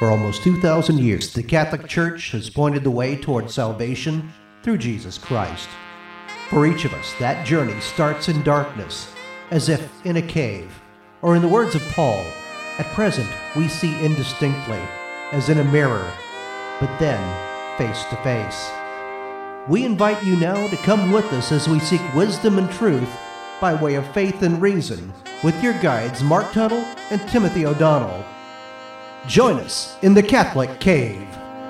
For almost 2,000 years, the Catholic Church has pointed the way toward salvation through Jesus Christ. For each of us, that journey starts in darkness, as if in a cave, or in the words of Paul, at present we see indistinctly, as in a mirror, but then face to face. We invite you now to come with us as we seek wisdom and truth by way of faith and reason with your guides Mark Tuttle and Timothy O'Donnell. Join us in the Catholic Cave.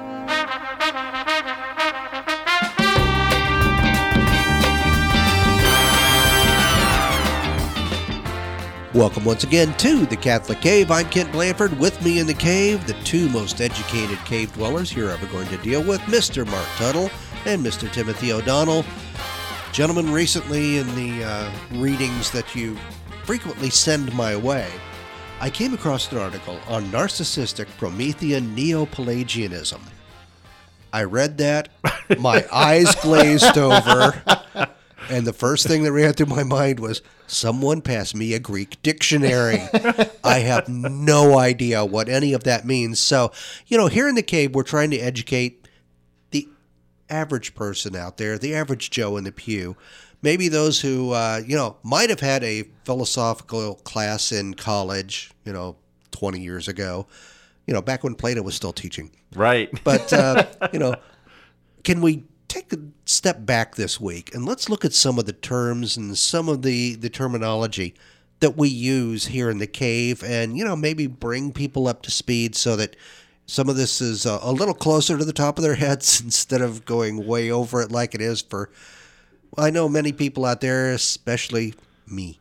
Welcome once again to the Catholic Cave. I'm Kent Blanford. With me in the cave, the two most educated cave dwellers you're ever going to deal with, Mr. Mark Tuttle and Mr. Timothy O'Donnell. Gentlemen, recently in the readings that you frequently send my way, I came across an article on narcissistic Promethean Neo-Pelagianism. I read that, my eyes glazed over, and the first thing that ran through my mind was, someone pass me a Greek dictionary. I have no idea what any of that means. So, here in the cave, we're trying to educate the average person out there, the average Joe in the pew. Maybe those who, might have had a philosophical class in college, 20 years ago, back when Plato was still teaching. Right. But, can we take a step back this week and let's look at some of the terms and some of the terminology that we use here in the cave and, maybe bring people up to speed so that some of this is a little closer to the top of their heads instead of going way over it like it is for, I know many people out there, especially me.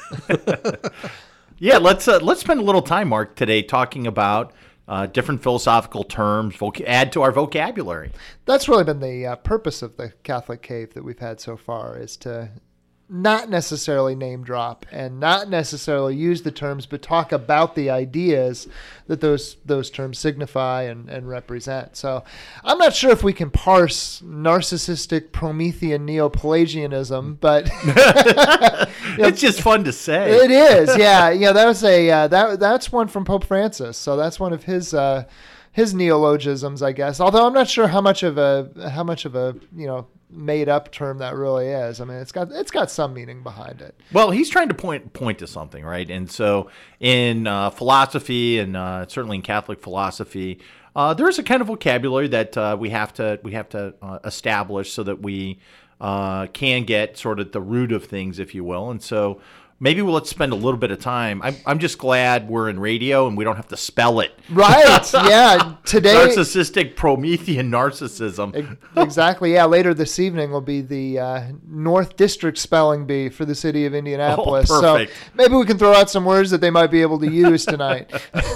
Yeah, let's spend a little time, Mark, today talking about different philosophical terms, add to our vocabulary. That's really been the purpose of the Catholic Cave that we've had so far, is to not necessarily name drop and not necessarily use the terms, but talk about the ideas that those terms signify and represent. So I'm not sure if we can parse narcissistic Promethean Neo-Pelagianism, but it's just fun to say. It is, yeah. That was that's one from Pope Francis. So that's one of his neologisms, I guess. Although I'm not sure how much of a made up term that really is. I mean, it's got some meaning behind it. Well, he's trying to point to something, right? And so in philosophy and certainly in Catholic philosophy, there is a kind of vocabulary that we have to establish so that we can get sort of the root of things, if you will. And so maybe let's spend a little bit of time. I'm just glad we're in radio and we don't have to spell it. Right, yeah. Today, narcissistic Promethean narcissism. Exactly, yeah. Later this evening will be the North District Spelling Bee for the city of Indianapolis. Oh, perfect. So maybe we can throw out some words that they might be able to use tonight.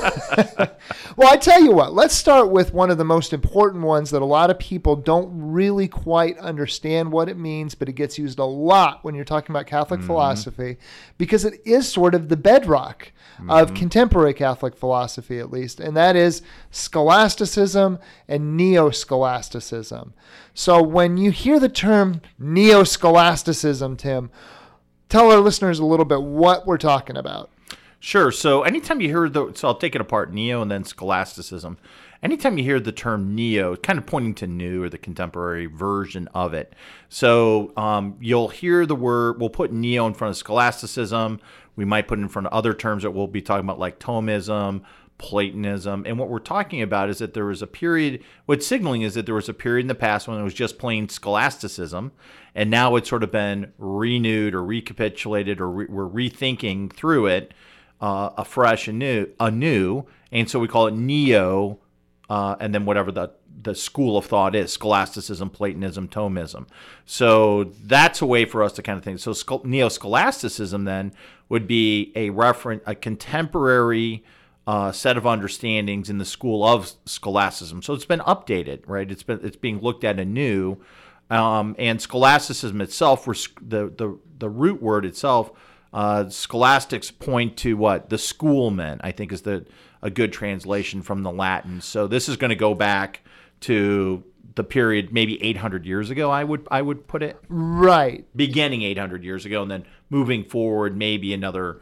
Well, I tell you what, let's start with one of the most important ones that a lot of people don't really quite understand what it means, but it gets used a lot when you're talking about Catholic philosophy, because it is sort of the bedrock of contemporary Catholic philosophy, at least, and that is scholasticism and neo-scholasticism. So when you hear the term neo-scholasticism, Tim, tell our listeners a little bit what we're talking about. Sure. So anytime you hear so I'll take it apart, neo and then scholasticism. Anytime you hear the term neo, kind of pointing to new or the contemporary version of it. So you'll hear the word, we'll put neo in front of scholasticism. We might put it in front of other terms that we'll be talking about like Thomism, Platonism. And what we're talking about is that there was a period, what's signaling is that there was a period in the past when it was just plain scholasticism. And now it's sort of been renewed or recapitulated or we're rethinking through it afresh and anew. And so we call it neo, and then whatever the school of thought is, scholasticism, Platonism, Thomism. So that's a way for us to kind of think. So neo-scholasticism then would be a contemporary set of understandings in the school of scholasticism. So it's been updated, right? It's being looked at anew, and scholasticism itself, the root word itself, scholastics point to what? The schoolmen, I think, is a good translation from the Latin. So this is going to go back to the period maybe 800 years ago, I would put it. Right. Beginning 800 years ago, and then moving forward maybe another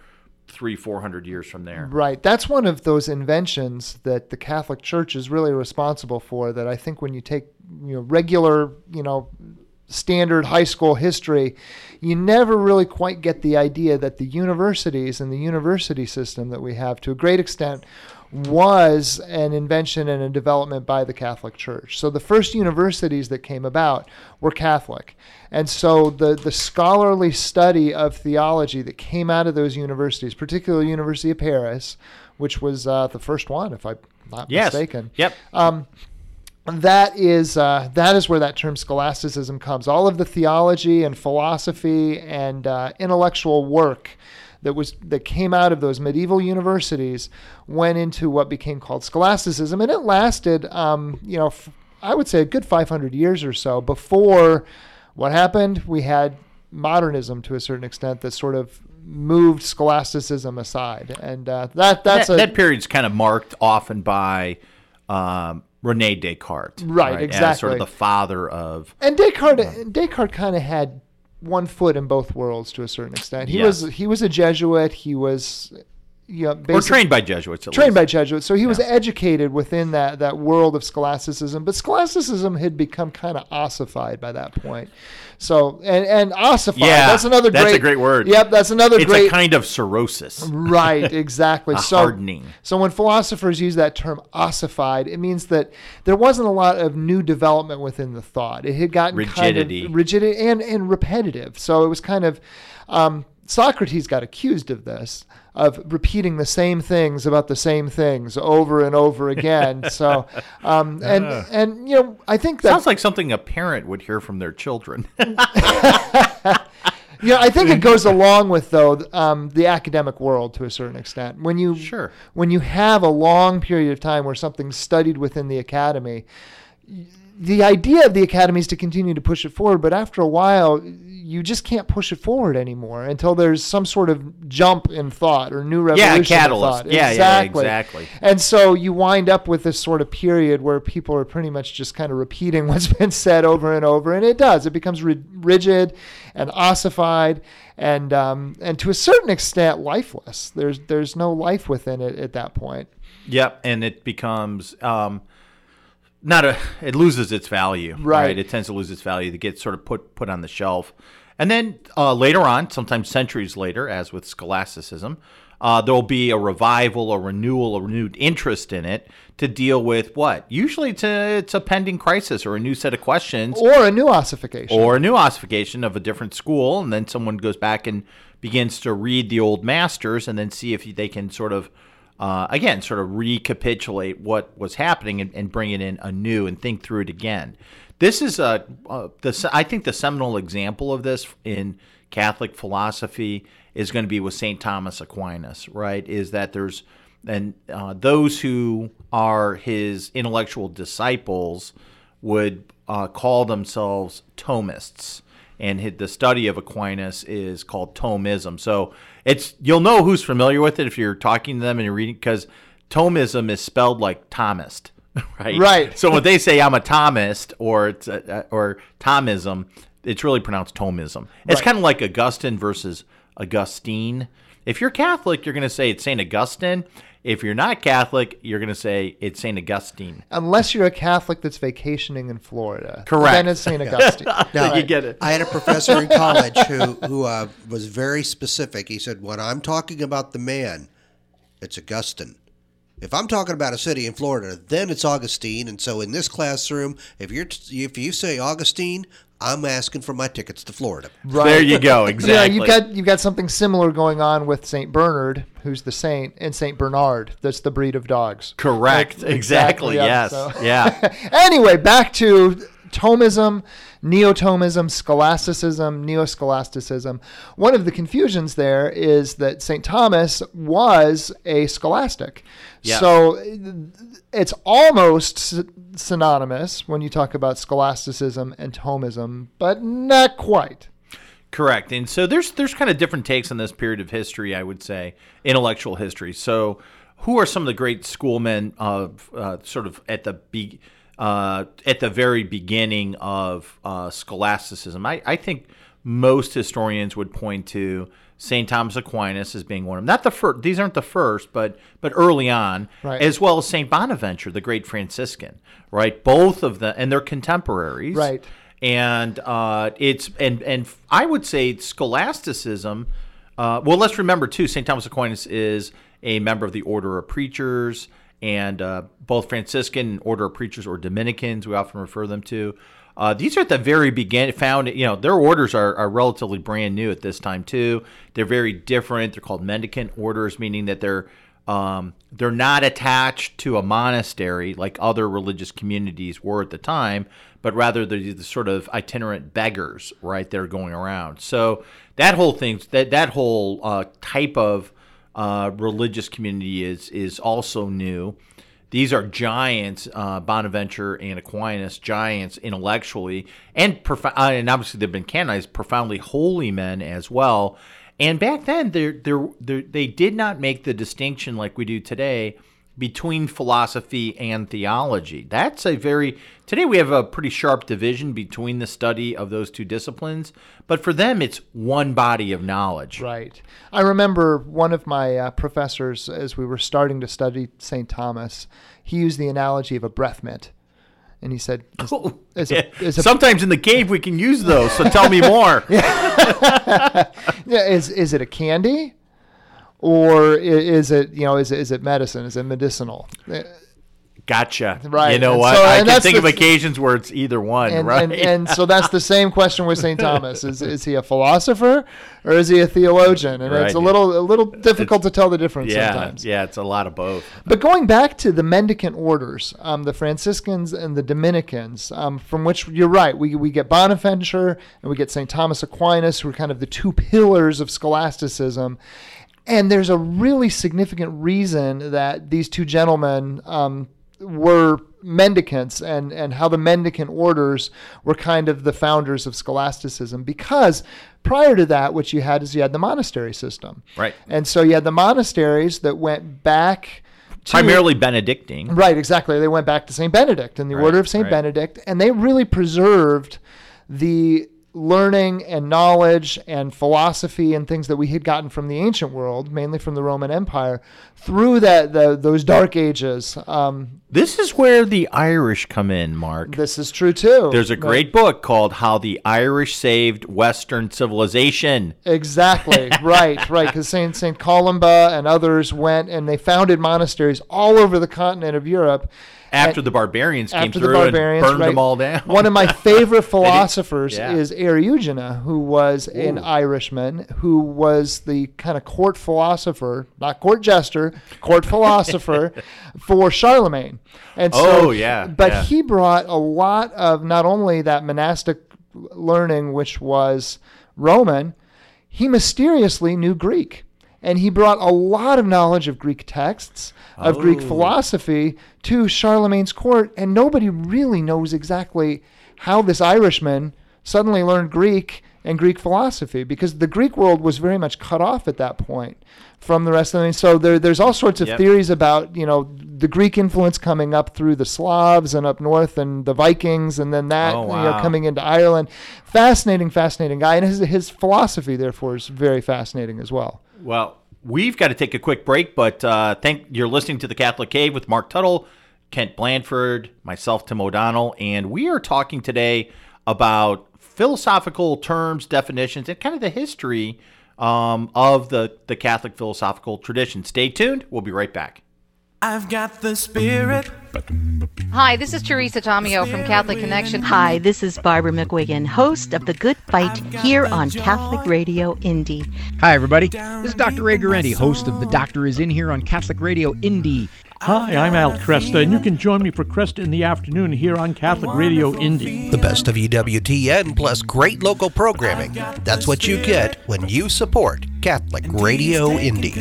300-400 years from there. Right. That's one of those inventions that the Catholic Church is really responsible for, that I think when you take, regular, standard high school history, you never really quite get the idea that the universities and the university system that we have, to a great extent, was an invention and a development by the Catholic Church. So the first universities that came about were Catholic. And so the scholarly study of theology that came out of those universities, particularly University of Paris, which was the first one, if I'm not mistaken. Yep. That is where that term scholasticism comes. All of the theology and philosophy and intellectual work that came out of those medieval universities went into what became called scholasticism, and it lasted, I would say a good 500 years or so before what happened. We had modernism to a certain extent that sort of moved scholasticism aside, and that period's kind of marked often by Rene Descartes, right? Exactly, as sort of the father of. And Descartes kind of had one foot in both worlds to a certain extent. He was a Jesuit. He was or trained by Jesuits. By Jesuits. So he was educated within that world of scholasticism. But scholasticism had become kind of ossified by that point. So and ossified. Yeah, that's a great word. Yep, that's another great. It's a kind of cirrhosis. Right. Exactly. Hardening. So when philosophers use that term ossified, it means that there wasn't a lot of new development within the thought. It had gotten rigidity, and repetitive. So it was kind of. Socrates got accused of this, of repeating the same things about the same things over and over again. So, I think that sounds like something a parent would hear from their children. I think it goes along with the academic world to a certain extent. When you have a long period of time where something's studied within the academy, the idea of the academy is to continue to push it forward, but after a while, you just can't push it forward anymore until there's some sort of jump in thought or new revolution. Yeah, catalyst. In thought. Exactly. Exactly. And so you wind up with this sort of period where people are pretty much just kind of repeating what's been said over and over, and it becomes rigid and ossified and to a certain extent lifeless. There's no life within it at that point. Yep, and it becomes. It loses its value, right? It tends to lose its value. It gets sort of put on the shelf. And then later on, sometimes centuries later, as with scholasticism, there will be a revival, a renewal, a renewed interest in it to deal with what? Usually it's a pending crisis or a new set of questions. Or a new ossification. Or a new ossification of a different school. And then someone goes back and begins to read the old masters and then see if they can sort of recapitulate what was happening and bring it in anew and think through it again. This is I think the seminal example of this in Catholic philosophy is going to be with St. Thomas Aquinas, right? Is that there's those who are his intellectual disciples would call themselves Thomists. And the study of Aquinas is called Thomism. So you'll know who's familiar with it if you're talking to them and you're reading, because Thomism is spelled like Thomist, right? Right. So when they say I'm a Thomist or Thomism, it's really pronounced Thomism. It's kind of like Augustine versus Augustine. If you're Catholic, you're going to say it's St. Augustine. If you're not Catholic, you're going to say it's St. Augustine. Unless you're a Catholic that's vacationing in Florida. Correct. Then it's St. Augustine. Now, you get it. I had a professor in college who was very specific. He said, when I'm talking about the man, it's Augustine. If I'm talking about a city in Florida, then it's Augustine. And so in this classroom, if you say Augustine, I'm asking for my tickets to Florida. Right. There you go. Exactly. You've got something similar going on with St. Bernard, who's the saint, and St. Bernard. That's the breed of dogs. Correct. Exactly. Yes. So. Yeah. Anyway, back to Thomism, Neo-Thomism, Scholasticism, Neo-Scholasticism. One of the confusions there is that St. Thomas was a scholastic. Yeah. So it's almost synonymous when you talk about scholasticism and Thomism, but not quite. Correct. And so there's kind of different takes on this period of history, I would say, intellectual history. So who are some of the great schoolmen of sort of at the very beginning of scholasticism? I think most historians would point to St. Thomas Aquinas as being one of them. Not the first; these aren't the first, but early on, right. As well as St. Bonaventure, the great Franciscan, right? Both of them, and they're contemporaries, right? And and I would say scholasticism. Well, let's remember too, St. Thomas Aquinas is a member of the Order of Preachers, and both Franciscan Order of Preachers or Dominicans, we often refer them to. These are at the very beginning. Their orders are relatively brand new at this time too. They're very different. They're called mendicant orders, meaning that they're not attached to a monastery like other religious communities were at the time, but rather they're the sort of itinerant beggars, right? They're going around. So that whole thing, that whole type of religious community is also new. These are giants, Bonaventure and Aquinas, giants intellectually, and obviously they've been canonized, profoundly holy men as well. And back then, they did not make the distinction like we do today between philosophy and theology. Today we have a pretty sharp division between the study of those two disciplines, but for them it's one body of knowledge. Right. I remember one of my professors, as we were starting to study St. Thomas, he used the analogy of a breath mint. And he said, sometimes in the cave we can use those, so tell me more. Is it a candy? Or is it medicine? Is it medicinal? Gotcha. Right. You know what? I can think of occasions where it's either one, right? And so that's the same question with St. Thomas. Is he a philosopher or is he a theologian? And it's a little difficult to tell the difference sometimes. Yeah, it's a lot of both. But going back to the mendicant orders, the Franciscans and the Dominicans, from which you're right, we get Bonaventure and we get St. Thomas Aquinas, who are kind of the two pillars of scholasticism. And there's a really significant reason that these two gentlemen were mendicants and how the mendicant orders were kind of the founders of scholasticism. Because prior to that, what you had the monastery system. Right. And so you had the monasteries that went back to... Primarily Benedictine. Right, exactly. They went back to St. Benedict and the order of St. Benedict. And they really preserved the learning and knowledge and philosophy and things that we had gotten from the ancient world, mainly from the Roman Empire, through those dark ages. This is where the Irish come in, Mark. This is true too. There's a great book called How the Irish Saved Western Civilization. Exactly. right. Because St. Columba and others went and they founded monasteries all over the continent of Europe. After the barbarians came through and burned them all down. One of my favorite philosophers is Eriugena, who was an Irishman, who was the kind of court philosopher, not court jester, court philosopher for Charlemagne. And so, he brought a lot of not only that monastic learning, which was Roman, he mysteriously knew Greek. And he brought a lot of knowledge of Greek texts, of Greek philosophy to Charlemagne's court, and nobody really knows exactly how this Irishman suddenly learned Greek and Greek philosophy, because the Greek world was very much cut off at that point from the rest of them. So there's all sorts of theories about, the Greek influence coming up through the Slavs and up north and the Vikings, and then that coming into Ireland. Fascinating guy, and his philosophy, therefore, is very fascinating as well. Well, we've got to take a quick break, but you're listening to The Catholic Cave with Mark Tuttle, Kent Blanford, myself, Tim O'Donnell, and we are talking today about philosophical terms, definitions, and kind of the history of the Catholic philosophical tradition. Stay tuned. We'll be right back. I've got the spirit. Hi, this is Teresa Tomeo from Catholic Connection. Hi, this is Barbara McGuigan, host of The Good Fight here on Catholic Radio Indy. Hi, everybody. This is Dr. Ray Guarendi, host of The Doctor is In here on Catholic Radio Indy. Hi, I'm Al Cresta, and you can join me for Cresta in the Afternoon here on Catholic Radio Indy. The best of EWTN plus great local programming. That's what you get when you support Catholic Radio Indy.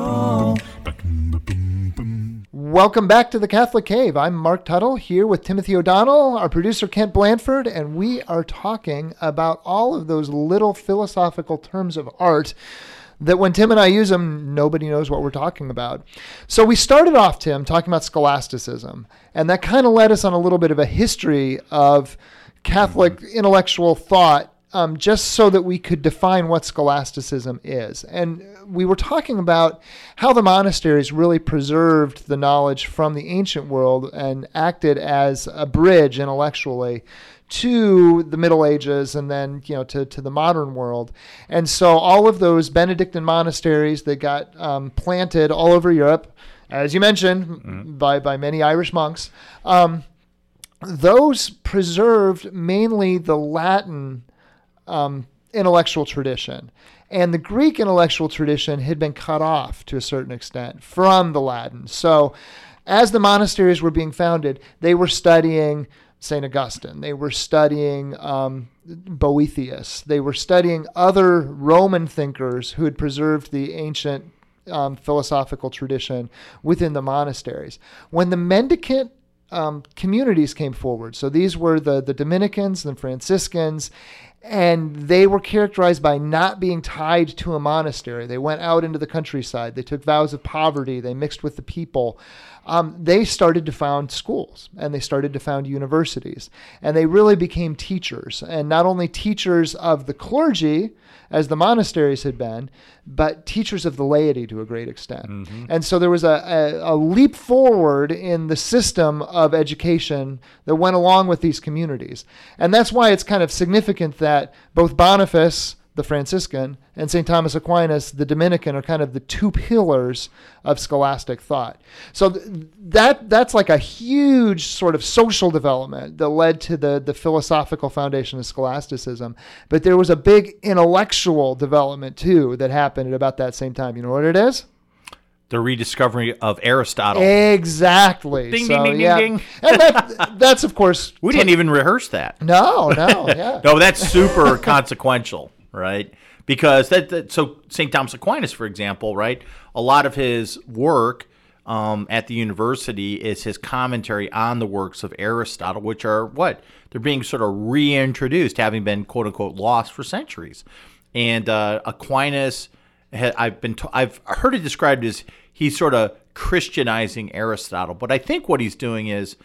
Welcome back to the Catholic Cave. I'm Mark Tuttle here with Timothy O'Donnell, our producer Kent Blanford, and we are talking about all of those little philosophical terms of art that when Tim and I use them, nobody knows what we're talking about. So we started off, Tim, talking about scholasticism, and that kind of led us on a little bit of a history of Catholic intellectual thought just so that we could define what scholasticism is. And we were talking about how the monasteries really preserved the knowledge from the ancient world and acted as a bridge intellectually to the Middle Ages and then, to the modern world. And so all of those Benedictine monasteries that got planted all over Europe, as you mentioned, by many Irish monks, those preserved mainly the Latin intellectual tradition. And the Greek intellectual tradition had been cut off to a certain extent from the Latin. So as the monasteries were being founded, they were studying St. Augustine. They were studying Boethius. They were studying other Roman thinkers who had preserved the ancient philosophical tradition within the monasteries. When the mendicant communities came forward, so these were the Dominicans and the Franciscans, and they were characterized by not being tied to a monastery. They went out into the countryside. They took vows of poverty. They mixed with the people. They started to found schools, and they started to found universities. And they really became teachers, and not only teachers of the clergy, as the monasteries had been, but teachers of the laity to a great extent. Mm-hmm. And so there was a leap forward in the system of education that went along with these communities. And that's why it's kind of significant that both Boniface, the Franciscan, and St. Thomas Aquinas, the Dominican, are kind of the two pillars of scholastic thought. So that's like a huge sort of social development that led to the philosophical foundation of scholasticism. But there was a big intellectual development too that happened at about that same time. You know what it is? The rediscovery of Aristotle. Exactly. Ding, so, ding, ding, yeah. ding, ding. And that's of course... We didn't even rehearse that. No, yeah. No, that's super consequential, right? Because so St. Thomas Aquinas, for example, right? A lot of his work at the university is his commentary on the works of Aristotle, which are what? They're being sort of reintroduced, having been quote unquote lost for centuries. And Aquinas, I've heard it described as he's sort of Christianizing Aristotle, but I think what he's doing is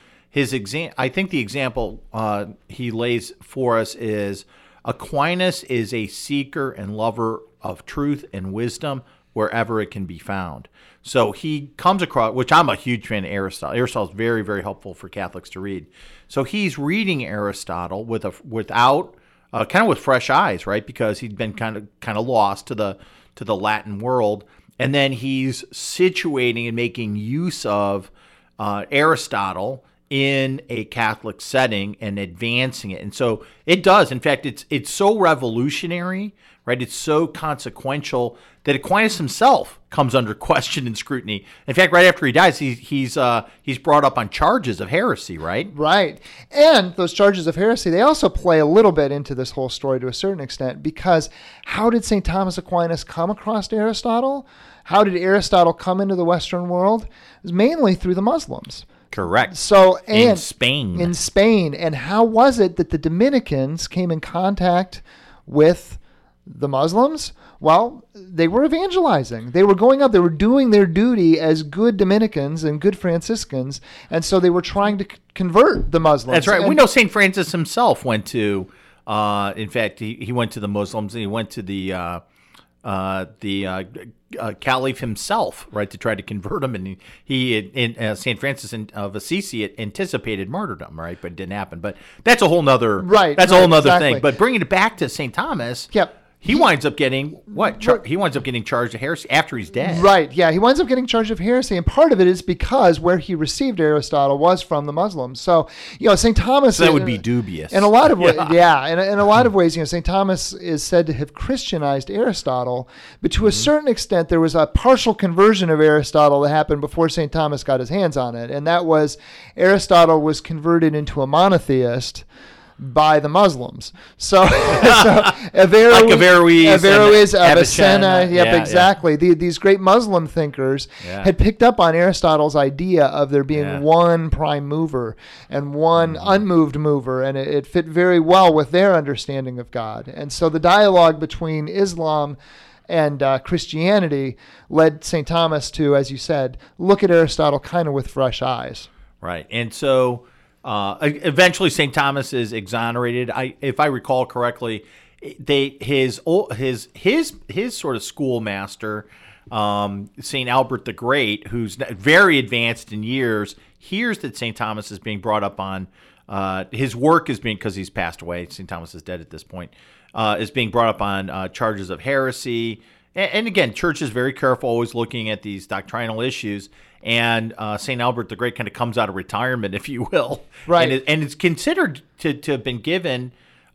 I think the example he lays for us is Aquinas is a seeker and lover of truth and wisdom wherever it can be found. So he comes across, which I'm a huge fan of Aristotle. Aristotle is very, very helpful for Catholics to read. So he's reading Aristotle without kind of with fresh eyes, right? Because he'd been kind of lost to the Latin world, and then he's situating and making use of Aristotle in a Catholic setting and advancing it. And so it does. In fact, it's so revolutionary, right? It's so consequential that Aquinas himself comes under question and scrutiny. In fact, right after he dies, he's brought up on charges of heresy, right? Right. And those charges of heresy, they also play a little bit into this whole story to a certain extent, because how did St. Thomas Aquinas come across Aristotle? How did Aristotle come into the Western world? It was mainly through the Muslims. Correct. So, and in Spain. And how was it that the Dominicans came in contact with the Muslims? Well, they were evangelizing. They were going out. They were doing their duty as good Dominicans and good Franciscans, and so they were trying to convert the Muslims. That's right. We know St. Francis himself went to, in fact, he went to the Muslims, and he went to the Caliph himself, right, to try to convert him, and St. Francis of Assisi anticipated martyrdom, right, but it didn't happen. But that's a whole nother thing. But bringing it back to St. Thomas, yep. He winds up getting what? He winds up getting charged of heresy after he's dead. Right, yeah. He winds up getting charged of heresy, and part of it is because where he received Aristotle was from the Muslims. So, St. Thomas... So that would be dubious. In a lot of ways, yeah. In a lot of ways, St. Thomas is said to have Christianized Aristotle, but to a certain extent, there was a partial conversion of Aristotle that happened before St. Thomas got his hands on it, and that was Aristotle was converted into a monotheist by the Muslims. So Averroes, Avicenna. Yep, exactly. Yeah. These great Muslim thinkers had picked up on Aristotle's idea of there being one prime mover and one unmoved mover, and it fit very well with their understanding of God. And so the dialogue between Islam and Christianity led St. Thomas to, as you said, look at Aristotle kind of with fresh eyes. Right. And so... eventually, St. Thomas is exonerated. If I recall correctly, his sort of schoolmaster, St. Albert the Great, who's very advanced in years, hears that St. Thomas is being brought up on his work is being, because he's passed away, St. Thomas is dead at this point, is being brought up on charges of heresy. And again, church is very careful, always looking at these doctrinal issues. And St. Albert the Great kind of comes out of retirement, if you will. Right. And it's considered to have been given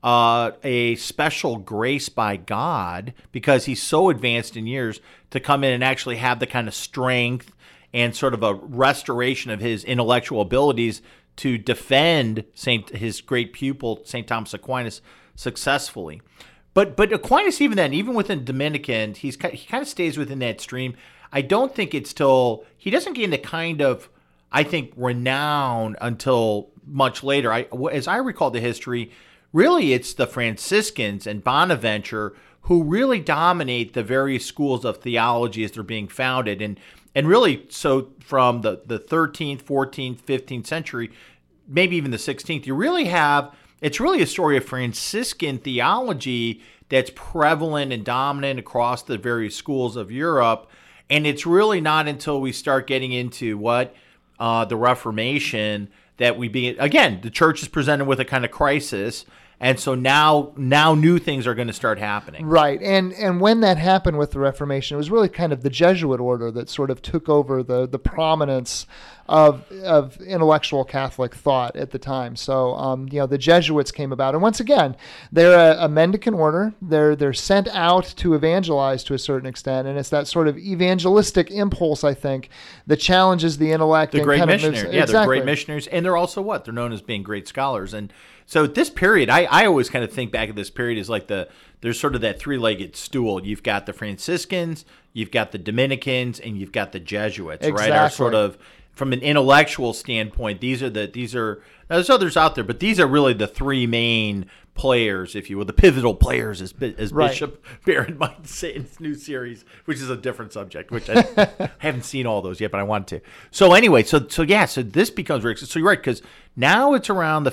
a special grace by God, because he's so advanced in years, to come in and actually have the kind of strength and sort of a restoration of his intellectual abilities to defend his great pupil, St. Thomas Aquinas, successfully. But Aquinas, even within Dominican, he kind of stays within that stream. I don't think it's till he doesn't gain the kind of, I think, renown until much later. As I recall the history, really it's the Franciscans and Bonaventure who really dominate the various schools of theology as they're being founded. And really, so from the 13th, 14th, 15th century, maybe even the 16th, it's really a story of Franciscan theology that's prevalent and dominant across the various schools of Europe. And it's really not until we start getting into the Reformation that again, the church is presented with a kind of crisis. And so now new things are going to start happening. Right. And when that happened with the Reformation, it was really kind of the Jesuit order that sort of took over the prominence of intellectual Catholic thought at the time. So, the Jesuits came about. And once again, they're a mendicant order. They're sent out to evangelize to a certain extent. And it's that sort of evangelistic impulse, I think, that challenges the intellect. The great missionaries. Yeah, exactly. They're great missionaries. And they're also They're known as being great scholars. And so this period, I always kind of think back at this period as like there's sort of that three-legged stool. You've got the Franciscans, you've got the Dominicans, and you've got the Jesuits, exactly. right? Are sort of, from an intellectual standpoint, these are there's others out there, but these are really the three main players, if you will, the pivotal players, as Right. Bishop Barron might say in his new series, which is a different subject, which I haven't seen all those yet, but I want to. So anyway, so this becomes very, so you're right, because now it's around the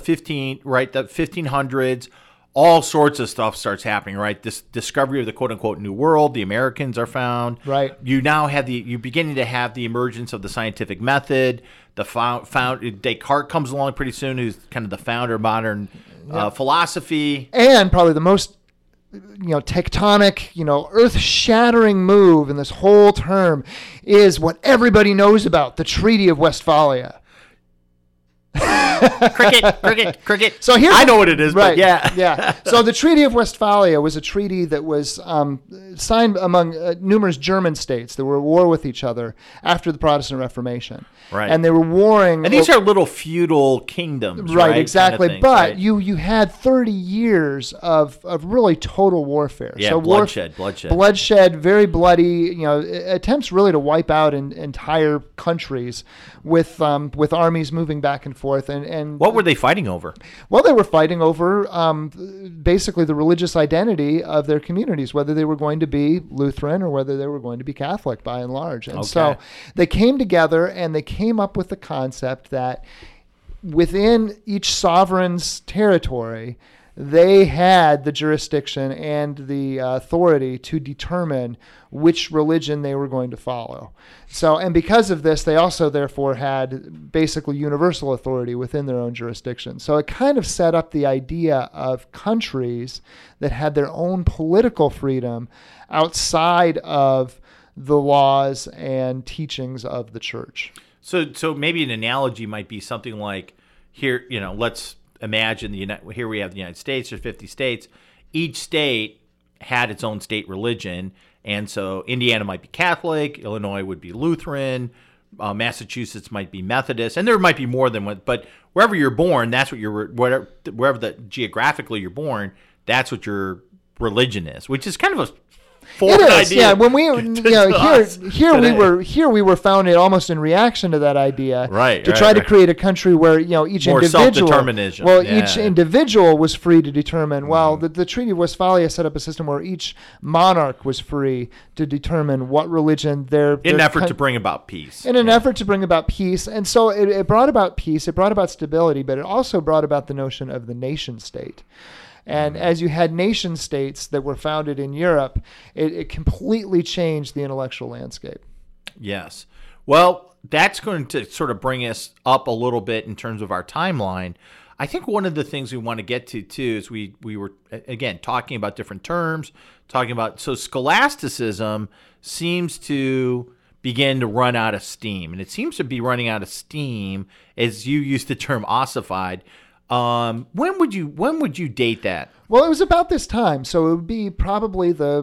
1500s, all sorts of stuff starts happening, right? This discovery of the quote-unquote New World, the Americans are found. Right. You now have you're beginning to have the emergence of the scientific method. Descartes comes along pretty soon, who's kind of the founder of modern philosophy. And probably the most tectonic, earth-shattering move in this whole term is what everybody knows about, the Treaty of Westphalia. Cricket. So I know what it is, right, but yeah. Yeah. So the Treaty of Westphalia was a treaty that was signed among numerous German states that were at war with each other after the Protestant Reformation. Right. And they were warring. And these are little feudal kingdoms, right? Exactly. Kind of things, but right? you had 30 years of really total warfare. Yeah, so bloodshed. Bloodshed, very bloody, attempts really to wipe out entire countries with armies moving back and forth. And what were they fighting over? Well, they were fighting over basically the religious identity of their communities, whether they were going to be Lutheran or whether they were going to be Catholic by and large. And so they came together and they came up with the concept that within each sovereign's territory, they had the jurisdiction and the authority to determine which religion they were going to follow. So, and because of this, they also therefore had basically universal authority within their own jurisdiction. So it kind of set up the idea of countries that had their own political freedom outside of the laws and teachings of the church. So maybe an analogy might be something like here, let's imagine here we have the United States, there's 50 states. Each state had its own state religion, and so Indiana might be Catholic, Illinois would be Lutheran, Massachusetts might be Methodist, and there might be more than one. But wherever you're born, that's what wherever geographically you're born, that's what your religion is, which is kind of a it is, yeah. When we, here we were founded almost in reaction to that idea, right? To try to create a country where each more individual, self-determination. Well, each individual was free to determine. Well, the Treaty of Westphalia set up a system where each monarch was free to determine what religion in an effort to bring about peace. In an effort to bring about peace, and so it brought about peace. It brought about stability, but it also brought about the notion of the nation state. And as you had nation states that were founded in Europe, it completely changed the intellectual landscape. Yes. Well, that's going to sort of bring us up a little bit in terms of our timeline. I think one of the things we want to get to, too, is we were, again, talking about different terms, so scholasticism seems to begin to run out of steam. And it seems to be running out of steam, as you used the term ossified. When would you date that? Well, it was about this time. So it would be probably the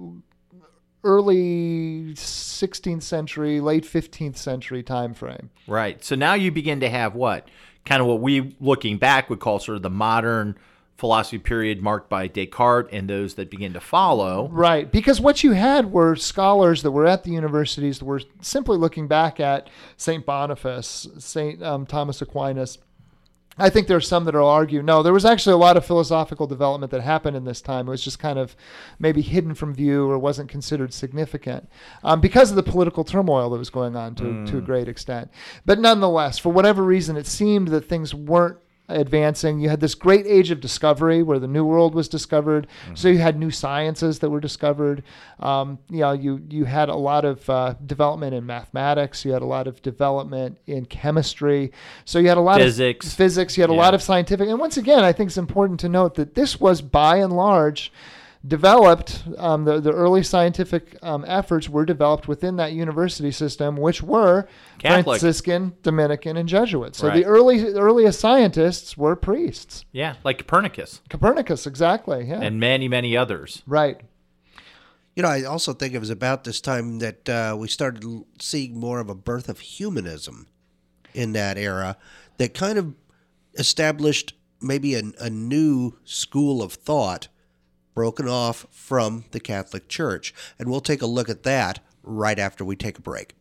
early 16th century, late 15th century time frame. Right. So now you begin to have what? Kind of what we, looking back, would call sort of the modern philosophy period marked by Descartes and those that begin to follow. Right. Because what you had were scholars that were at the universities that were simply looking back at St. Boniface, St. Thomas Aquinas. I think there are some that will argue, no, there was actually a lot of philosophical development that happened in this time. It was just kind of maybe hidden from view or wasn't considered significant because of the political turmoil that was going on to a great extent. But nonetheless, for whatever reason, it seemed that things weren't advancing. You had this great age of discovery where the New World was discovered. So you had new sciences that were discovered. You had a lot of development in mathematics. You had a lot of development in chemistry. So you had a lot of physics. You had a lot of scientific. And once again, I think it's important to note that this was by and large developed, the early scientific efforts were developed within that university system, which were Catholic, Franciscan, Dominican, and Jesuit. So the earliest scientists were priests. Yeah, like Copernicus. Copernicus, exactly. Yeah, and many, many others. Right. You know, I also think it was about this time that we started seeing more of a birth of humanism in that era that kind of established maybe a new school of thought broken off from the Catholic Church. And we'll take a look at that right after we take a break.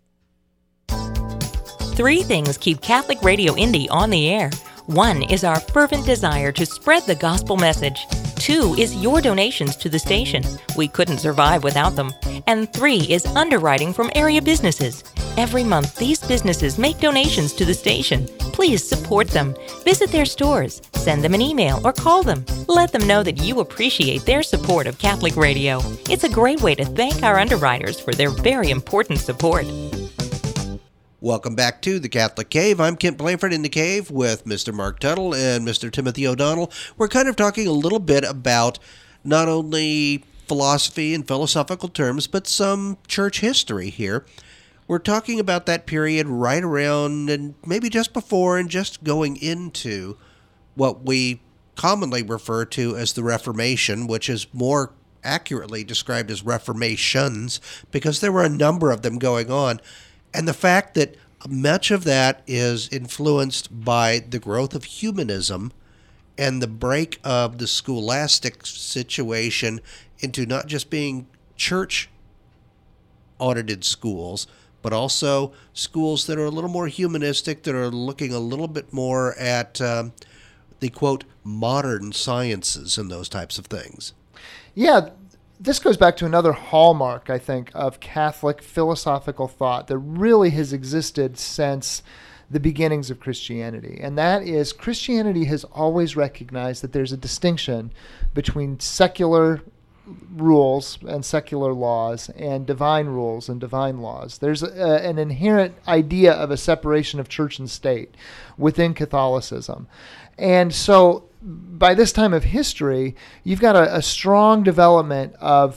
3 things keep Catholic Radio Indy on the air. 1 is our fervent desire to spread the gospel message. 2 is your donations to the station. We couldn't survive without them. And 3 is underwriting from area businesses. Every month, these businesses make donations to the station. Please support them. Visit their stores, send them an email, or call them. Let them know that you appreciate their support of Catholic Radio. It's a great way to thank our underwriters for their very important support. Welcome back to the Catholic Cave. I'm Kent Blanford in the cave with Mr. Mark Tuttle and Mr. Timothy O'Donnell. We're kind of talking a little bit about not only philosophy and philosophical terms, but some church history here. We're talking about that period right around and maybe just before and just going into what we commonly refer to as the Reformation, which is more accurately described as reformations because there were a number of them going on. And the fact that much of that is influenced by the growth of humanism and the break of the scholastic situation into not just being church-audited schools, but also schools that are a little more humanistic, that are looking a little bit more at the, quote, modern sciences and those types of things. Yeah, this goes back to another hallmark, I think, of Catholic philosophical thought that really has existed since the beginnings of Christianity. And that is, Christianity has always recognized that there's a distinction between secular rules and secular laws and divine rules and divine laws. There's an inherent idea of a separation of church and state within Catholicism. And so by this time of history, you've got a strong development of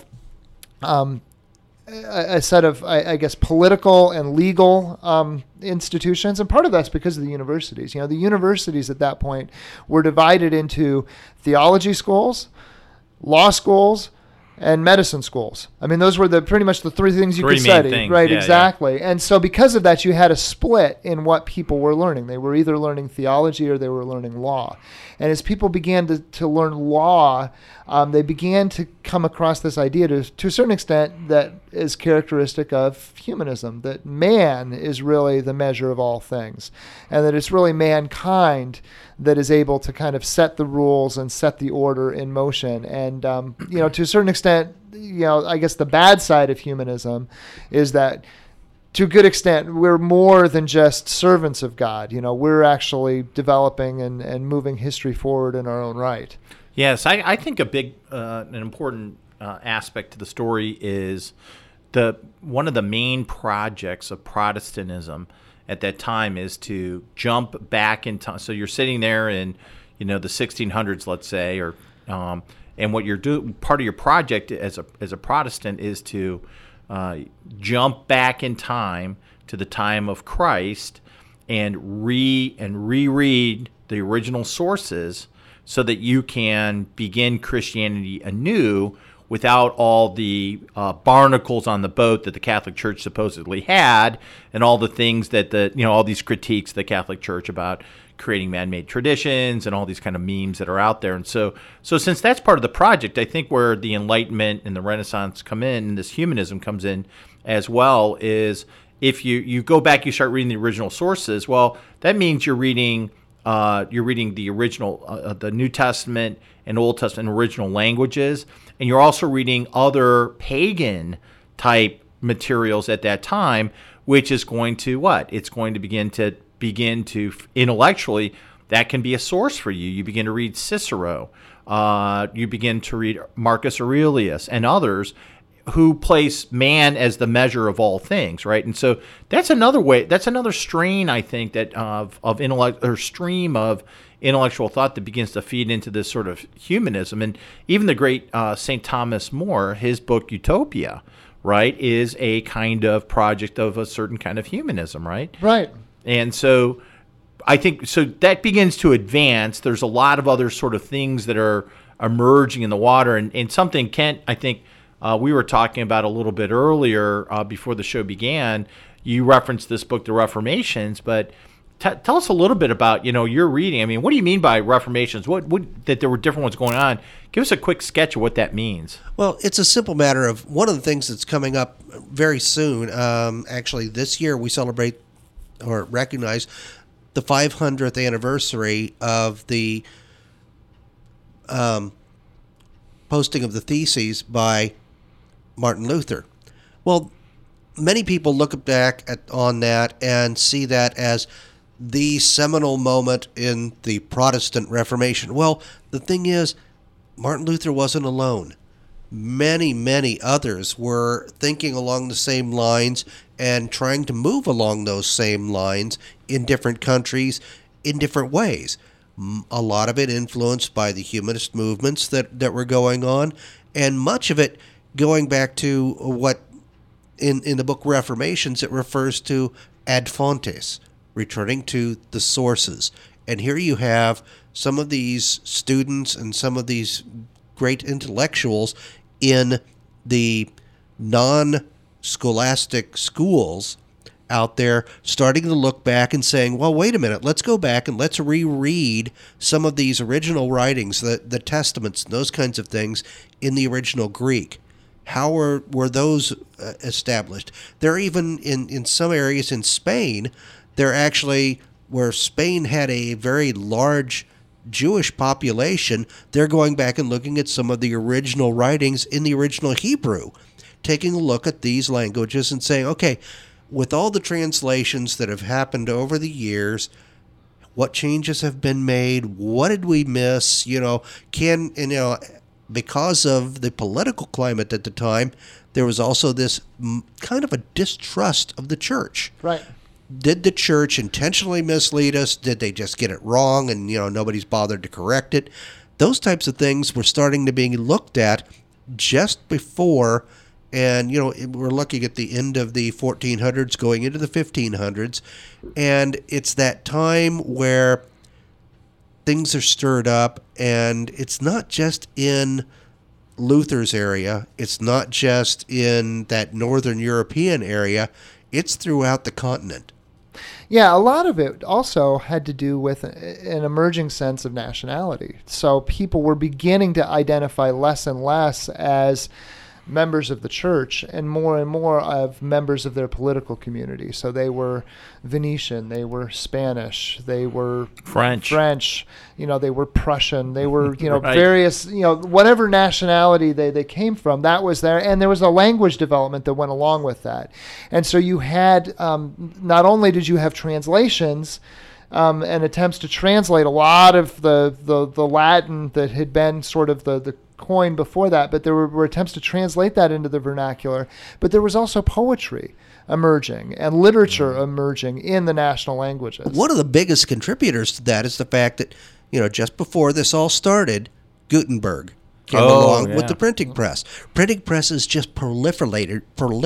a set of, I guess, political and legal institutions. And part of that's because of the universities. You know, the universities at that point were divided into theology schools, law schools, and medicine schools. I mean, those were pretty much the 3 things you could study. Right, yeah, exactly. Yeah. And so because of that, you had a split in what people were learning. They were either learning theology or they were learning law. And as people began to learn law, they began to come across this idea to a certain extent that is characteristic of humanism, that man is really the measure of all things, and that it's really mankind that is able to kind of set the rules and set the order in motion. And, to a certain extent, I guess the bad side of humanism is that to a good extent, we're more than just servants of God. We're actually developing and moving history forward in our own right. Yes, I think a big, an important aspect to the story is one of the main projects of Protestantism at that time is to jump back in time. So you're sitting there in, the 1600s, let's say, or and what you're doing, part of your project as a Protestant is to jump back in time to the time of Christ and reread the original sources so that you can begin Christianity anew without all the barnacles on the boat that the Catholic Church supposedly had, and all the things that all these critiques of the Catholic Church about creating man-made traditions and all these kind of memes that are out there. And so since that's part of the project, I think where the Enlightenment and the Renaissance come in, and this humanism comes in as well, is if you go back, you start reading the original sources. Well, that means you're reading the original, the New Testament and Old Testament original languages, and you're also reading other pagan type materials at that time, which is going to what? It's going to begin to intellectually, that can be a source for you. You begin to read Cicero, you begin to read Marcus Aurelius and others who place man as the measure of all things, right? And so that's another way. That's another strain, I think, that of intellect or stream of intellectual thought that begins to feed into this sort of humanism. And even the great St. Thomas More, his book Utopia, right, is a kind of project of a certain kind of humanism, right? Right. And so I think that begins to advance. There's a lot of other sort of things that are emerging in the water, and something Kent, I think. We were talking about a little bit earlier before the show began. You referenced this book, The Reformations, but tell us a little bit about your reading. I mean, what do you mean by Reformations? What that there were different ones going on? Give us a quick sketch of what that means. Well, it's a simple matter of one of the things that's coming up very soon. Actually, this year we celebrate or recognize the 500th anniversary of the posting of the Theses by Martin Luther. Well, many people look back on that and see that as the seminal moment in the Protestant Reformation. Well, the thing is, Martin Luther wasn't alone. Many, many others were thinking along the same lines and trying to move along those same lines in different countries in different ways. A lot of it influenced by the humanist movements that were going on, and much of it going back to what in the book Reformations it refers to ad fontes, returning to the sources. And here you have some of these students and some of these great intellectuals in the non-scholastic schools out there starting to look back and saying, well, wait a minute, let's go back and let's reread some of these original writings, the Testaments and those kinds of things in the original Greek. How were those established? They're even in some areas in Spain, they're actually, where Spain had a very large Jewish population, they're going back and looking at some of the original writings in the original Hebrew, taking a look at these languages and saying, okay, with all the translations that have happened over the years, what changes have been made? What did we miss? Because of the political climate at the time, there was also this kind of a distrust of the church. Right. Did the church intentionally mislead us? Did they just get it wrong and, nobody's bothered to correct it? Those types of things were starting to be looked at just before. And, we're looking at the end of the 1400s going into the 1500s. And it's that time where things are stirred up. And it's not just in Luther's area. It's not just in that Northern European area. It's throughout the continent. Yeah, a lot of it also had to do with an emerging sense of nationality. So people were beginning to identify less and less as members of the church and more of members of their political community. So they were Venetian, they were Spanish, they were French, they were Prussian, they were, right. Various, whatever nationality they came from, that was there. And there was a language development that went along with that. And so you had, not only did you have translations and attempts to translate a lot of the Latin that had been sort of the coin before that, but there were attempts to translate that into the vernacular. But there was also poetry emerging and literature emerging in the national languages. One of the biggest contributors to that is the fact that, just before this all started, Gutenberg came along with the printing press. Printing presses just proliferated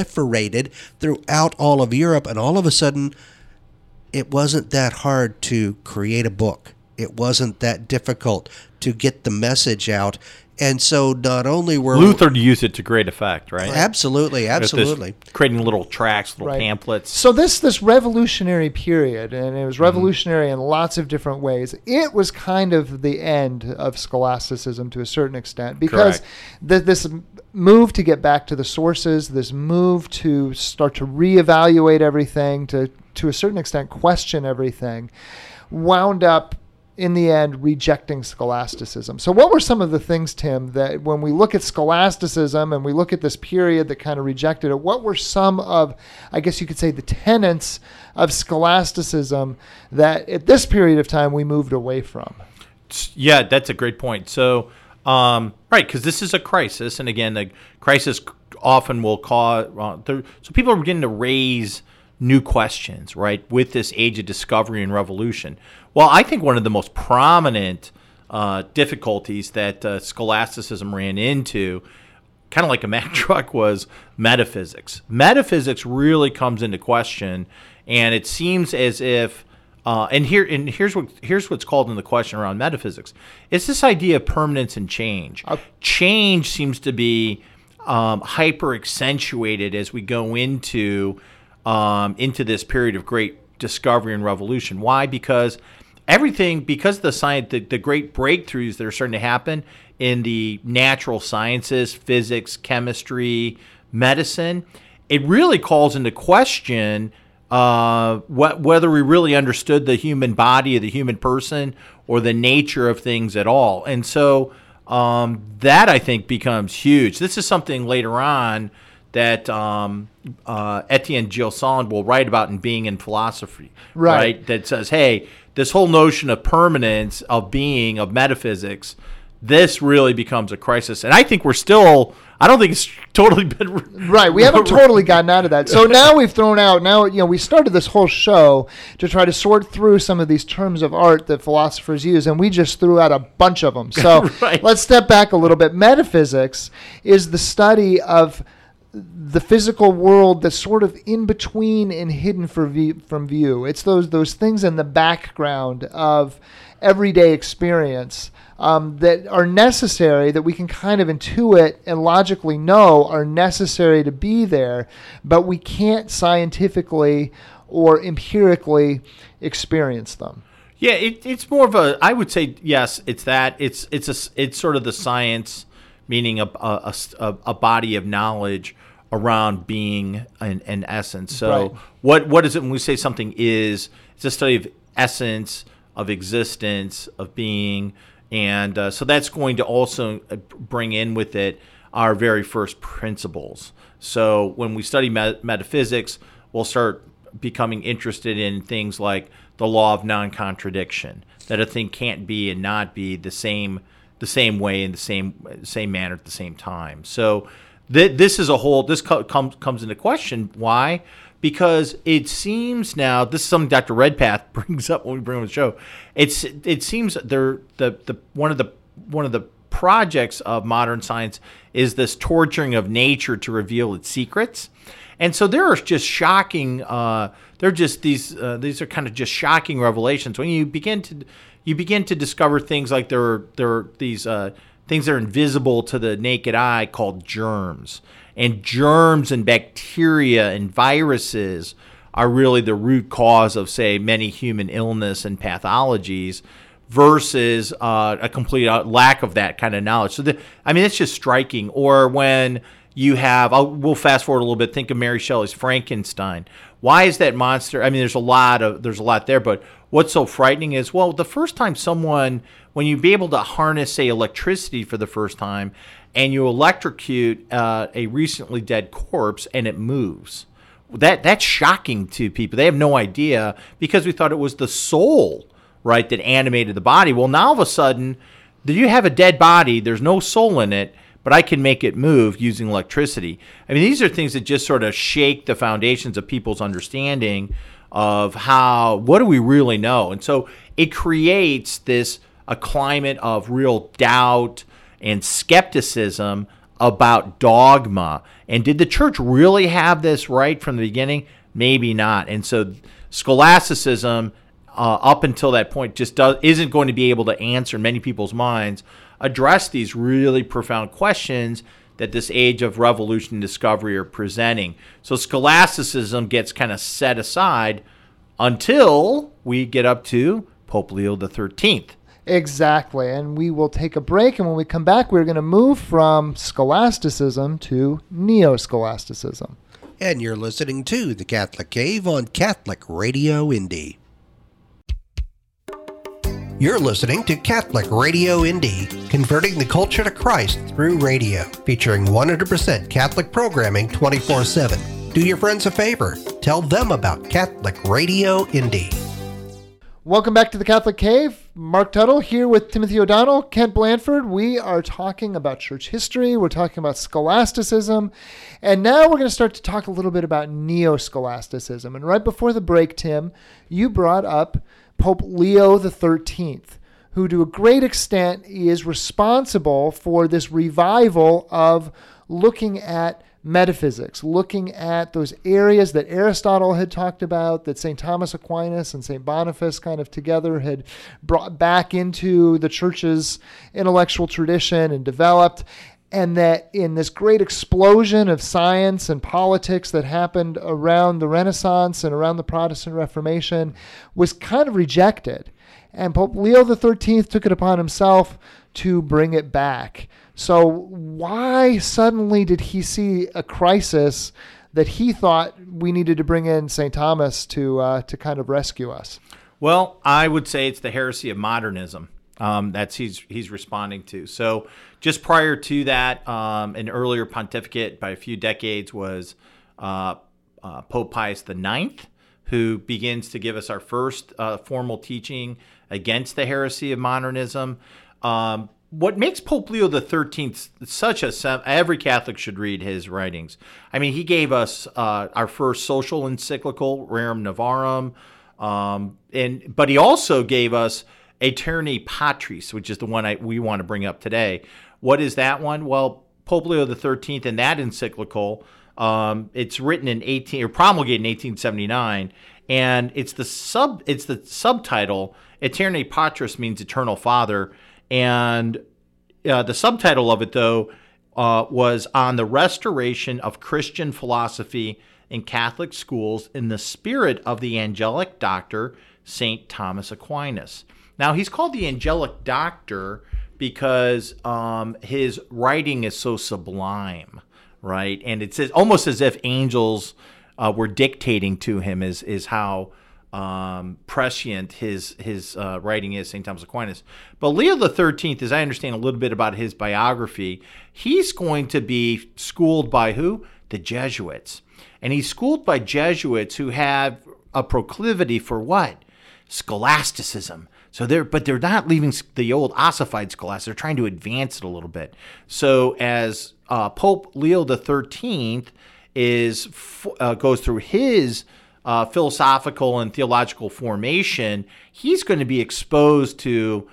throughout all of Europe, and all of a sudden, it wasn't that hard to create a book. It wasn't that difficult to get the message out. And so not only were Luther used it to great effect, right? Absolutely. Creating little tracts, little pamphlets. So this revolutionary period, and it was revolutionary in lots of different ways, it was kind of the end of scholasticism to a certain extent, because this move to get back to the sources, this move to start to reevaluate everything, to a certain extent question everything, wound up in the end rejecting scholasticism. So what were some of the things, Tim, that when we look at scholasticism and we look at this period that kind of rejected it, what were some of, I guess you could say, the tenets of scholasticism that at this period of time we moved away from? Yeah, that's a great point. So, because this is a crisis, and again, the crisis often will cause, so people are beginning to raise new questions, right, with this age of discovery and revolution. Well, I think one of the most prominent difficulties that scholasticism ran into, kind of like a Mack truck, was metaphysics. Metaphysics really comes into question, and it seems as if, here's what's called into question around metaphysics. It's this idea of permanence and change. Change seems to be hyper accentuated as we go into this period of great discovery and revolution. Why? Because the science, the great breakthroughs that are starting to happen in the natural sciences, physics, chemistry, medicine, it really calls into question whether we really understood the human body or the human person or the nature of things at all. And so that, I think, becomes huge. This is something later on that Etienne Gilson will write about in Being and Philosophy, right? That says, hey, this whole notion of permanence, of being, of metaphysics, this really becomes a crisis. And I think I don't think it's totally been... Right, we haven't totally gotten out of that. So now we've thrown out, we started this whole show to try to sort through some of these terms of art that philosophers use, and we just threw out a bunch of them. So Let's step back a little bit. Metaphysics is the study of the physical world that's sort of in between and hidden from view. It's those things in the background of everyday experience that are necessary, that we can kind of intuit and logically know are necessary to be there, but we can't scientifically or empirically experience them. Yeah, it's more of a, I would say, yes, it's that. It's sort of the science, meaning a body of knowledge around being in essence. So what is it when we say something is? It's a study of essence, of existence, of being, and so that's going to also bring in with it our very first principles. So when we study metaphysics, we'll start becoming interested in things like the law of non-contradiction, that a thing can't be and not be the same way in the same manner at the same time. So this is a whole. This comes into question. Why? Because it seems now, this is something Dr. Redpath brings up when we bring him on the show. It seems one of the projects of modern science is this torturing of nature to reveal its secrets. And so there are just shocking. They're just these are kind of just shocking revelations when you begin to discover things like there are these things that are invisible to the naked eye called germs. And germs and bacteria and viruses are really the root cause of, say, many human illness and pathologies versus a complete lack of that kind of knowledge. So, it's just striking. Or when you have, we'll fast forward a little bit, think of Mary Shelley's Frankenstein. Why is that monster? There's a lot there, but what's so frightening is, well, the first time when you be able to harness, say, electricity for the first time, and you electrocute a recently dead corpse and it moves. that's shocking to people. They have no idea because we thought it was the soul, right, that animated the body. Well, now all of a sudden, you have a dead body. There's no soul in it, but I can make it move using electricity. I mean, these are things that just sort of shake the foundations of people's understanding of what do we really know? And so it creates a climate of real doubt and skepticism about dogma. And did the church really have this right from the beginning? Maybe not. And so scholasticism, up until that point, just isn't going to be able to answer in many people's minds, address these really profound questions that this age of revolution and discovery are presenting. So scholasticism gets kind of set aside until we get up to Pope Leo XIII. Exactly. And we will take a break. And when we come back, we're going to move from scholasticism to neo-scholasticism. And you're listening to The Catholic Cave on Catholic Radio Indy. You're listening to Catholic Radio Indy, converting the culture to Christ through radio, featuring 100% Catholic programming 24/7. Do your friends a favor. Tell them about Catholic Radio Indy. Welcome back to the Catholic Cave. Mark Tuttle here with Timothy O'Donnell, Kent Blanford. We are talking about church history. We're talking about scholasticism. And now we're going to start to talk a little bit about neo-scholasticism. And right before the break, Tim, you brought up Pope Leo XIII, who to a great extent is responsible for this revival of looking at metaphysics, looking at those areas that Aristotle had talked about, that St. Thomas Aquinas and St. Boniface kind of together had brought back into the church's intellectual tradition and developed. And that in this great explosion of science and politics that happened around the Renaissance and around the Protestant Reformation was kind of rejected. And Pope Leo XIII took it upon himself to bring it back. So why suddenly did he see a crisis that he thought we needed to bring in St. Thomas to kind of rescue us? Well, I would say it's the heresy of modernism. That's he's responding to. So just prior to that, an earlier pontificate by a few decades was Pope Pius IX, who begins to give us our first formal teaching against the heresy of modernism. What makes Pope Leo XIII such every Catholic should read his writings. I mean, he gave us our first social encyclical, Rerum Novarum, but he also gave us Aeterni Patris, which is the one we want to bring up today. What is that one? Well, Pope Leo XIII in that encyclical, it's written promulgated in 1879, and it's the subtitle. Aeterni Patris means Eternal Father, and the subtitle of it though was on the restoration of Christian philosophy in Catholic schools in the spirit of the angelic doctor St. Thomas Aquinas. Now, he's called the angelic doctor because his writing is so sublime, right? And it's almost as if angels were dictating to him is how prescient his writing is, St. Thomas Aquinas. But Leo XIII, as I understand a little bit about his biography, he's going to be schooled by who? The Jesuits. And he's schooled by Jesuits who have a proclivity for what? Scholasticism. So they're not leaving the old ossified scholastic. They're trying to advance it a little bit. So as Pope Leo XIII goes through his philosophical and theological formation, he's going to be exposed to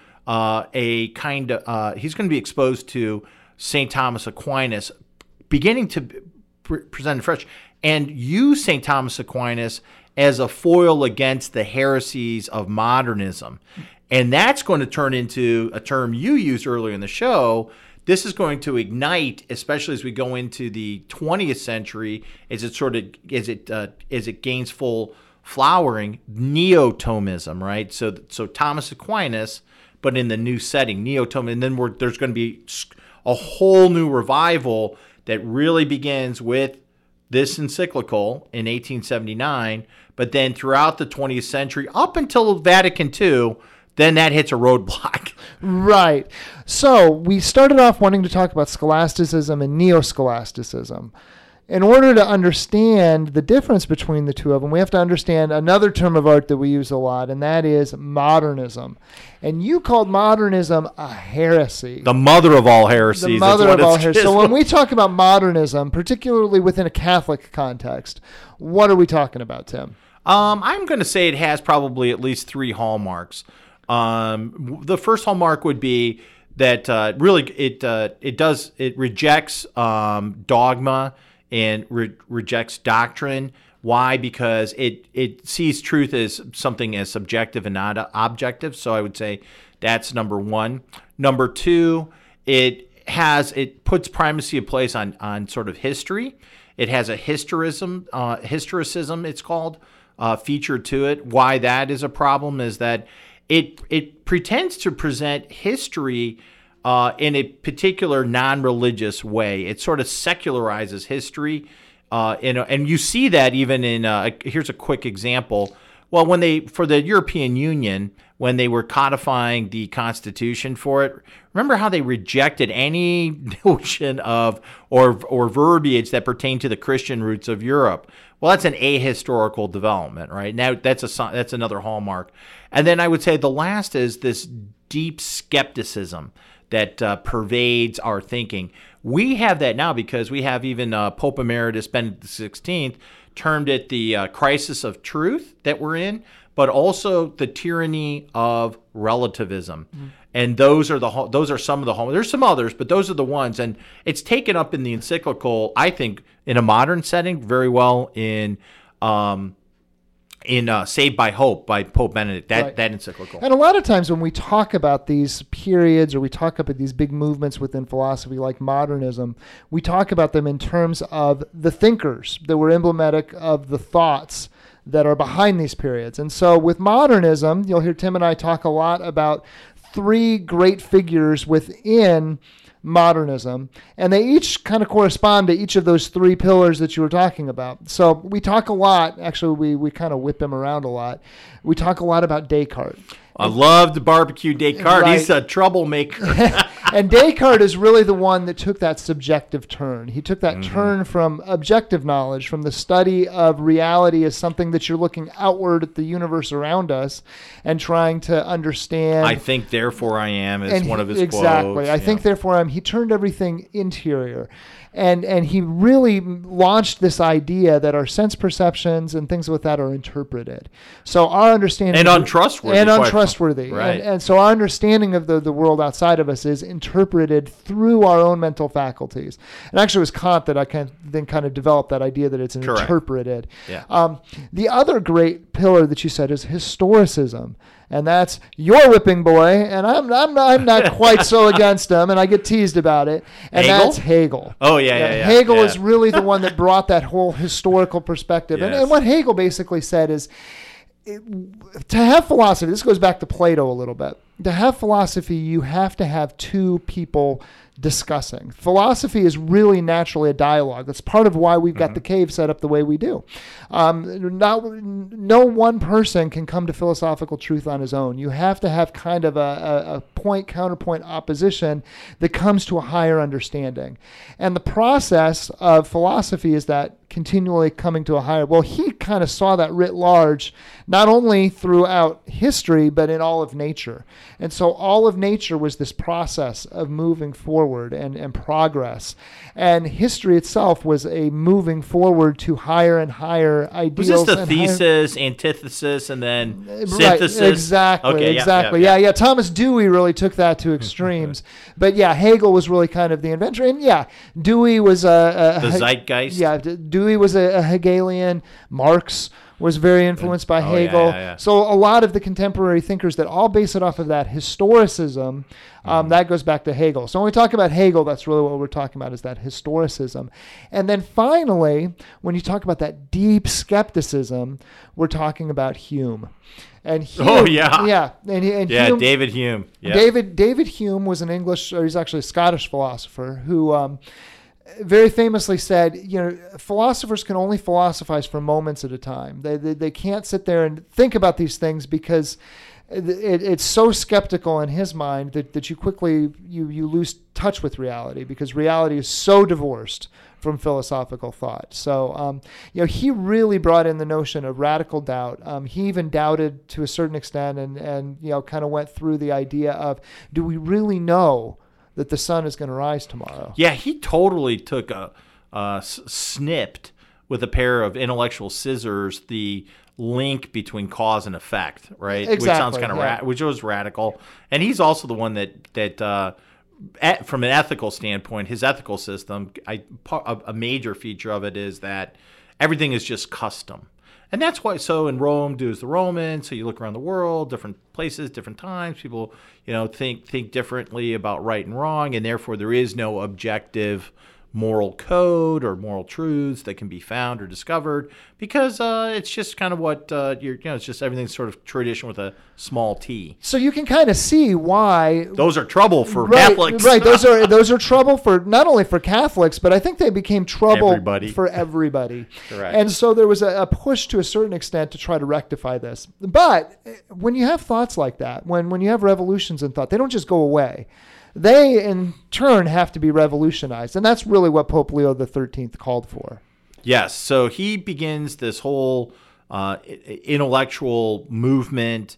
he's going to be exposed to St. Thomas Aquinas, beginning to present afresh and use St. Thomas Aquinas as a foil against the heresies of modernism. And that's going to turn into a term you used earlier in the show. This is going to ignite, especially as we go into the 20th century, as it gains full flowering, Neo-Thomism, right? So Thomas Aquinas, but in the new setting, Neo-Thomism, and then there's going to be a whole new revival that really begins with this encyclical in 1879, but then throughout the 20th century, up until Vatican II, then that hits a roadblock. Right. So we started off wanting to talk about scholasticism and neo-scholasticism. in order to understand the difference between the two of them, we have to understand another term of art that we use a lot, and that is modernism. And you called modernism a heresy. The mother of all heresies. The mother of all heresies. So when we talk about modernism, particularly within a Catholic context, what are we talking about, Tim? I'm going to say it has probably at least 3 hallmarks. The first hallmark would be that it rejects dogma and rejects doctrine. Why? Because it sees truth as something as subjective and not objective. So I would say that's number 1. Number 2, it puts primacy of place on sort of history. It has a historicism it's called, feature to it. Why that is a problem is that it pretends to present history in a particular non-religious way. It sort of secularizes history, and you see that even in. Here's a quick example. Well, for the European Union, when they were codifying the Constitution for it, remember how they rejected any notion of or verbiage that pertained to the Christian roots of Europe. Well, that's an ahistorical development, right? Now that's another hallmark. And then I would say the last is this deep skepticism that pervades our thinking. We have that now because we have even Pope Emeritus Benedict XVI termed it the crisis of truth that we're in, but also the tyranny of relativism. Mm. And those are some of the hallmarks. There's some others, but those are the ones. And it's taken up in the encyclical, I think, in a modern setting, very well in Saved by Hope by Pope Benedict, that encyclical. And a lot of times when we talk about these periods or we talk about these big movements within philosophy like modernism, we talk about them in terms of the thinkers that were emblematic of the thoughts that are behind these periods. And so with modernism, you'll hear Tim and I talk a lot about 3 great figures within modernism, and they each kind of correspond to each of those 3 pillars that you were talking about. So we talk a lot, actually we kind of whip him around a lot. We talk a lot about Descartes. I love the barbecue Descartes. Right. He's a troublemaker. And Descartes is really the one that took that subjective turn. He took that turn from objective knowledge, from the study of reality as something that you're looking outward at the universe around us and trying to understand. I think, therefore I am is one of his quotes. Exactly. I think, therefore I am. He turned everything interior. And he really launched this idea that our sense perceptions and things like that are interpreted. So our understanding... And untrustworthy. Right. And so our understanding of the world outside of us is interpreted through our own mental faculties. And actually it was Kant that I kind of developed that idea that it's interpreted. Yeah. The other great pillar that you said is historicism. And that's your whipping boy, and I'm not quite so against him, and I get teased about it. And Hegel? That's Hegel. Oh yeah. Hegel is really the one that brought that whole historical perspective. Yes. And what Hegel basically said is, to have philosophy, this goes back to Plato a little bit. To have philosophy, you have to have 2 people discussing. Philosophy is really naturally a dialogue. That's part of why we've got the cave set up the way we do. No one person can come to philosophical truth on his own. You have to have kind of a point-counterpoint opposition that comes to a higher understanding. And the process of philosophy is that continually coming to a higher... Well, he kind of saw that writ large, not only throughout history, but in all of nature. And so all of nature was this process of moving forward and progress. And history itself was a moving forward to higher and higher ideals. Was this the thesis, antithesis, and then synthesis? Right, exactly, okay, exactly. Yeah. Thomas Dewey really took that to extremes. But yeah, Hegel was really kind of the inventor. And yeah, Dewey was the zeitgeist. Yeah, Dewey was a Hegelian. Marx was very influenced by Hegel. Yeah. So a lot of the contemporary thinkers that all base it off of that historicism, that goes back to Hegel. So when we talk about Hegel, that's really what we're talking about, is that historicism. And then finally, when you talk about that deep skepticism, we're talking about Hume. And Hume, and Hume, David Hume. Yeah. David Hume was an English, or he's actually a Scottish philosopher who very famously said, philosophers can only philosophize for moments at a time. They can't sit there and think about these things because it's so skeptical in his mind that you quickly you lose touch with reality, because reality is so divorced from philosophical thought. So, he really brought in the notion of radical doubt. He even doubted to a certain extent and kind of went through the idea of, do we really know that the sun is going to rise tomorrow? Yeah, he totally took snipped with a pair of intellectual scissors the link between cause and effect, right? Exactly, which sounds kind of which was radical. And he's also the one that from an ethical standpoint, his ethical system, a major feature of it is that everything is just custom. And that's why, so in Rome, do as the Romans. So you look around the world, different places, different times, people, think differently about right and wrong, and therefore there is no objective moral code or moral truths that can be found or discovered, because it's just kind of what it's just everything's sort of tradition with a small t. So you can kind of see why those are trouble for Catholics. Right, those are trouble for not only for Catholics, but I think they became trouble for everybody. Correct. And so there was a push to a certain extent to try to rectify this. But when you have thoughts like that, when you have revolutions in thought, they don't just go away. They, in turn, have to be revolutionized. And that's really what Pope Leo XIII called for. Yes. So he begins this whole intellectual movement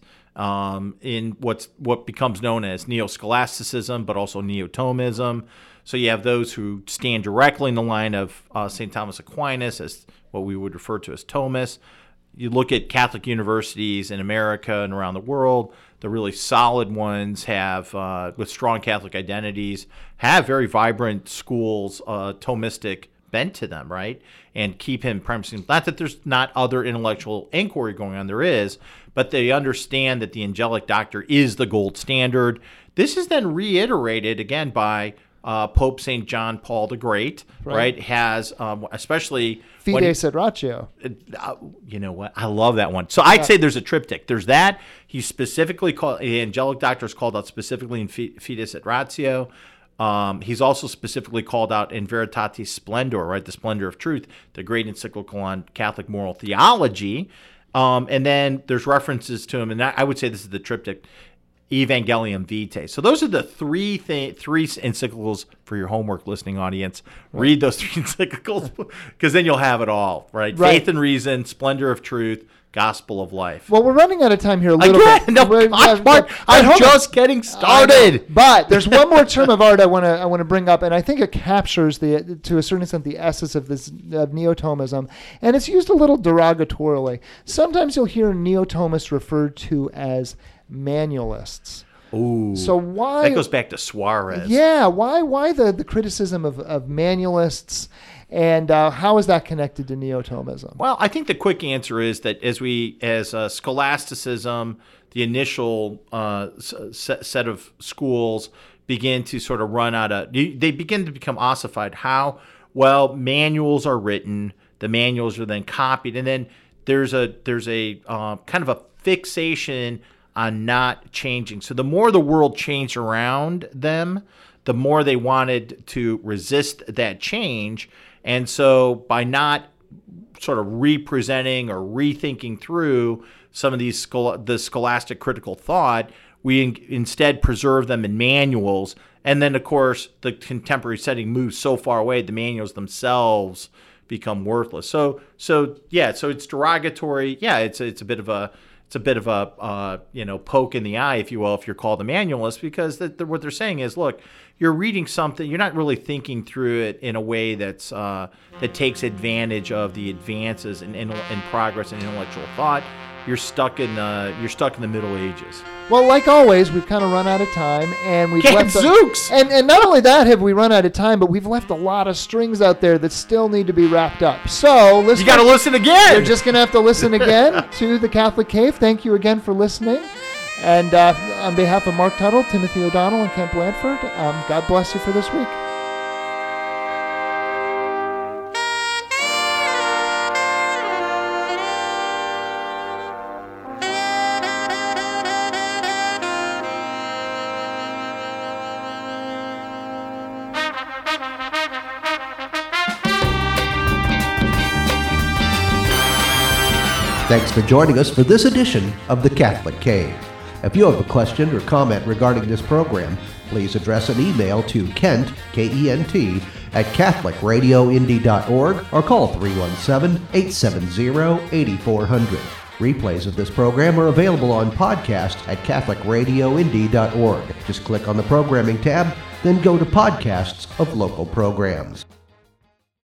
in what becomes known as Neo-Scholasticism, but also Neo-Thomism. So you have those who stand directly in the line of St. Thomas Aquinas as what we would refer to as Thomists. You look at Catholic universities in America and around the world, the really solid ones have, with strong Catholic identities, have very vibrant schools, Thomistic bent to them, right? And keep him premising, not that there's not other intellectual inquiry going on, there is, but they understand that the angelic doctor is the gold standard. This is then reiterated again by Pope St. John Paul the Great, right? Has, especially... Fides et Ratio. You know what? I love that one. So I'd say there's a triptych. There's that. He's specifically called, the angelic doctor is called out specifically in Fides et Ratio. He's also specifically called out in Veritatis Splendor, right? The Splendor of Truth, the great encyclical on Catholic moral theology. And then there's references to him, and I would say this is the triptych, Evangelium Vitae. So those are the three encyclicals for your homework listening audience. Read those three encyclicals, because then you'll have it all, right? Faith and Reason, Splendor of Truth, Gospel of Life. Well, we're running out of time here a little bit. No, I'm just getting started. But there's one more term of art I want to bring up, and I think it captures to a certain extent the essence of this of Neo-Thomism, and it's used a little derogatorily. Sometimes you'll hear Neo-Thomists referred to as manualists. Ooh. So why that goes back to Suarez? Yeah, why the criticism of manualists, and how is that connected to Neo-Thomism? Well, I think the quick answer is that as scholasticism, the initial set of schools begin to sort of run out of, they begin to become ossified. How? Well, manuals are written, the manuals are then copied, and then there's a kind of a fixation on not changing. So the more the world changed around them, the more they wanted to resist that change. And so by not sort of representing or rethinking through some of these the scholastic critical thought, we instead preserve them in manuals. And then, of course, the contemporary setting moves so far away, the manuals themselves become worthless. So it's derogatory. Yeah, it's a bit of a poke in the eye, if you will, if you're called a manualist, because what they're saying is, look, you're reading something, you're not really thinking through it in a way that takes advantage of the advances in progress in intellectual thought. You're stuck in the Middle Ages. Well, like always, we've kind of run out of time, and we've left Zooks! And not only that have we run out of time, but we've left a lot of strings out there that still need to be wrapped up. So you got to listen again. You're just going to have to listen again to the Catholic Cave. Thank you again for listening. And on behalf of Mark Tuttle, Timothy O'Donnell, and Kent Blanford, God bless you for this week. Thanks for joining us for this edition of The Catholic Cave. If you have a question or comment regarding this program, please address an email to Kent, K-E-N-T, at CatholicRadioIndy.org or call 317-870-8400. Replays of this program are available on podcast at CatholicRadioIndy.org. Just click on the programming tab, then go to podcasts of local programs.